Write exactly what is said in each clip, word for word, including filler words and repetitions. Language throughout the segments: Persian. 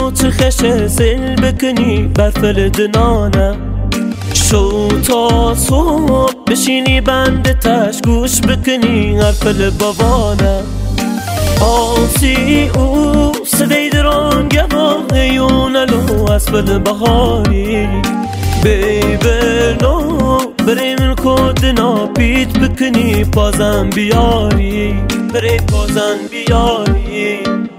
و چه خشه زل بکنی برفل دنانه شو تا صبح بشینی بند تش گوش بکنی غرفل بابانه آسی او صدای درانگه با هیونلو اسبل بهاری بیبرنو بری من کدنا پیت بکنی پازم بیاری بری پازم بیاری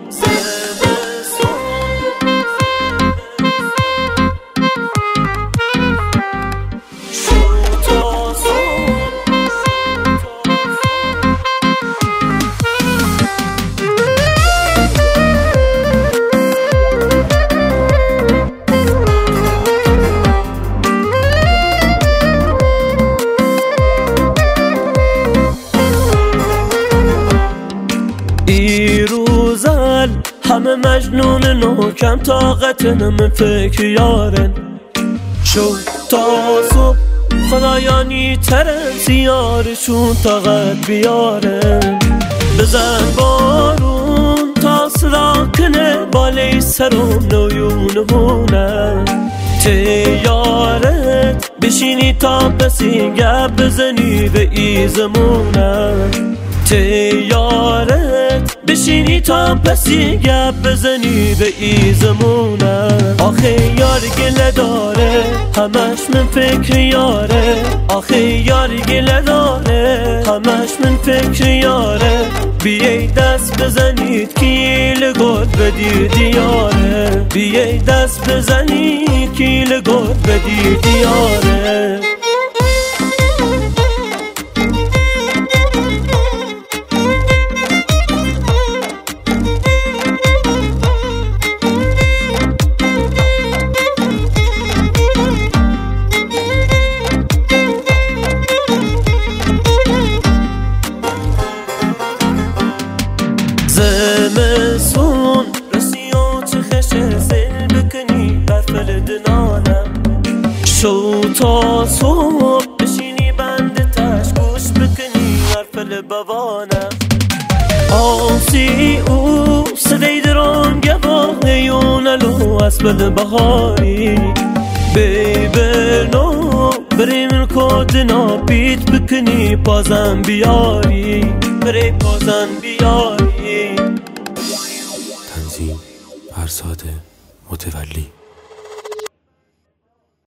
ایروزل همه مجنونن و کم طاقتن من فکر یارن شو تا صبح خدایانی ترن سیارشون طاقت بیارن بزن بارون تا صدا کنه بالای سرم نویون هونه تیارت بشینی تا بسی گپ بزنی به ایزمونه تیارت بشینی تا پسی گپ بزنی به ایزمونه آخه یار گله داره همش من فکر یاره آخه یار گله داره همش من فکر یاره بیای دست بزنید کیل گل بدی دیاره بیای دست بزنید کیل گل بدی دیاره زمستون رسی و چه خشه زل بکنی برفل دنانم شو تا صبح بشینی بند تش گوش بکنی برفل بابانم آسی او صدای درانگه با هیونلو اسبل بهاری بیبرنو بری من کدنا پیت بکنی پازم بیاری بری پازم بیاری تنظیم فرزاد متولی.